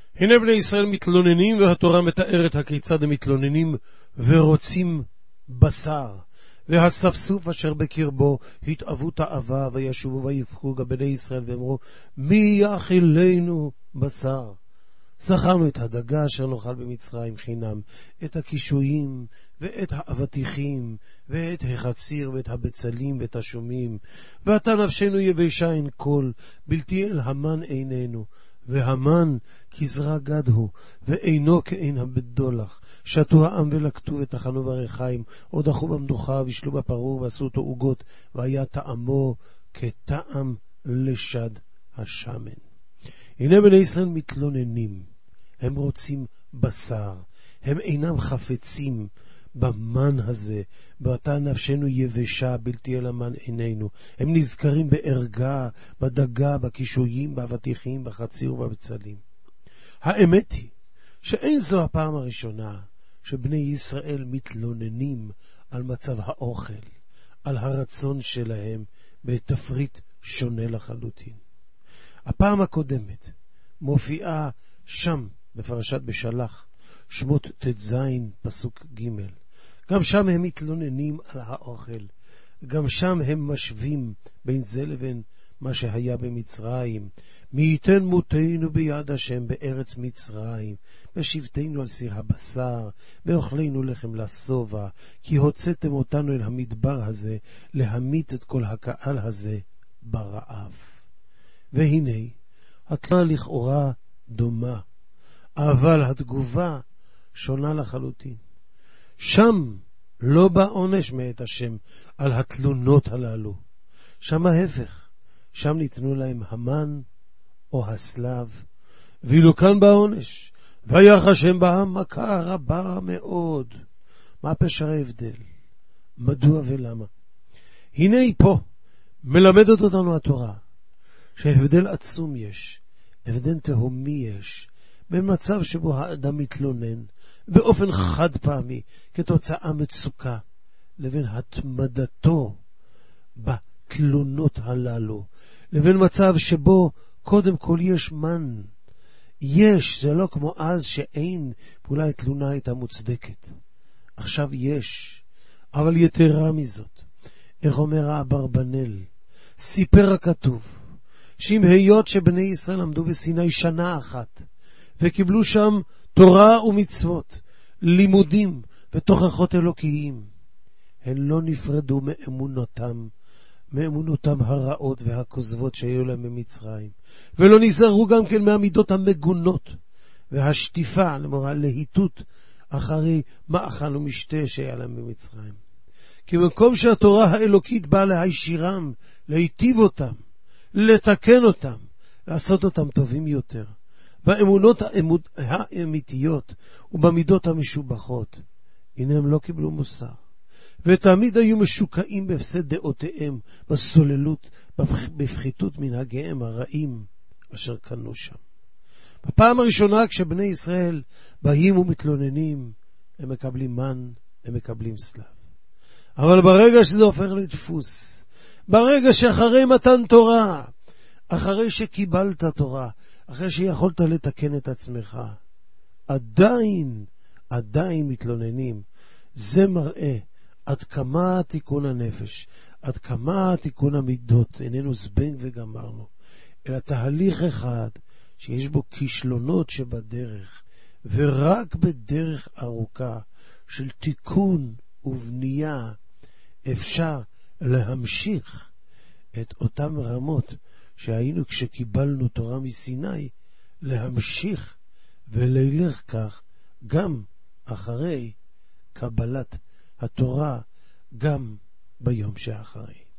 הנה בני ישראל מתלוננים, והתורה מתארת הכיצד הם מתלוננים ורוצים בשר. והספסוף אשר בקרבו התאוו תאווה, וישובו ויבכו גם בני ישראל ואמרו, מי יאכילנו בשר? זכרנו את הדגה אשר נאכל במצרים חינם, את הקישואים ואת האבטיחים ואת החציר ואת הבצלים ואת השומים, ועתה נפשנו יבשה אין כל, בלתי אל המן עינינו. והמן כזרע גד הוא, ואינו כעין הבדולח. שתו העם ולקטו וטחנו ברחיים, עוד דחו במדוחה וישלו בפרור ועשו אותו עוגות, והיה טעמו כטעם לשד השמן. הנה בני ישראל מתלוננים, הם רוצים בשר, הם אינם חפצים במן הזה, ועתה נפשנו יבשה בלתי אל המן עינינו. הם נזכרים בערגה, בדגה, בקישויים, באבטיחים, בחציר ובבצלים. האמת היא שאין זו הפעם הראשונה שבני ישראל מתלוננים על מצב האוכל, על הרצון שלהם בתפריט שונה לחלוטין. הפעם הקודמת מופיעה שם בפרשת בשלח, שמות ט"ז פסוק ג'. גם שם הם מתלוננים על האוכל, גם שם הם משווים בין זה לבין מה שהיה במצרים. מי ייתן מותנו ביד השם בארץ מצרים, בשבתנו על סיר הבשר, ואוכלנו לחם לשובע, כי הוצאתם אותנו אל המדבר הזה, להמית את כל הקהל הזה ברעב. והנה, התלונה לכאורה דומה, אבל התגובה שונה לחלוטין. שם לא בא עונש מאת השם על התלונות הללו. שם ההפך, שם ניתנו להם המן או הסלב, ואילו כאן בא עונש, ויך השם בהם מכה רבה מאוד. מה פשר ההבדל? מדוע ולמה? הנה פה מלמדת אותנו התורה שהבדל עצום יש, הבדל תהומי יש, במצב שבו האדם מתלונן באופן חד פעמי כתוצאה מצוקה, לבין התמדתו בתלונות הללו, לבין מצב שבו קודם כל יש מן. יש, זה לא כמו אז שאין, ואולי התלונה הייתה מוצדקת. עכשיו יש, אבל יתרה מזאת, איך אומר האברבנאל, סיפר הכתוב, שאם היות שבני ישראל עמדו בסיני שנה אחת, וקיבלו שם תורה ומצוות, לימודים ותוכחות אלוקיים, הן לא נפרדו מאמונותם הרעות והכוזבות שהיו להם במצרים, ולא נזהרו גם כן מהמידות המגונות והשטיפה, למורה להיטות אחרי מאכל ומשתה שהיה להם במצרים. כי במקום שהתורה האלוקית באה להישירם, להיטיב אותם, לתקן אותם, לעשות אותם טובים יותר, באמונות האמיתיות ובמידות המשובחות, הנה הם לא קיבלו מוסר, ותמיד היו משוקעים בהפסד דעותיהם, בסוללות, בפחיתות מנהגיהם הרעים אשר קנו שם. בפעם הראשונה כשבני ישראל באים ומתלוננים, הם מקבלים מן, הם מקבלים סלב. אבל ברגע שזה הופך לדפוס, ברגע שאחרי מתן תורה, אחרי שקיבלת תורה, אחרי שיכולת לתקן את עצמך, עדיין מתלוננים. זה מראה עד כמה תיקון הנפש, עד כמה תיקון המידות, איננו זבנג וגמרנו, אלא תהליך אחד שיש בו כישלונות שבדרך, ורק בדרך ארוכה של תיקון ובנייה אפשר להמשיך את אותם רמות שהיינו כשקיבלנו תורה מסיני, להמשיך ולילך כך גם אחרי קבלת התורה, גם ביום שאחרי.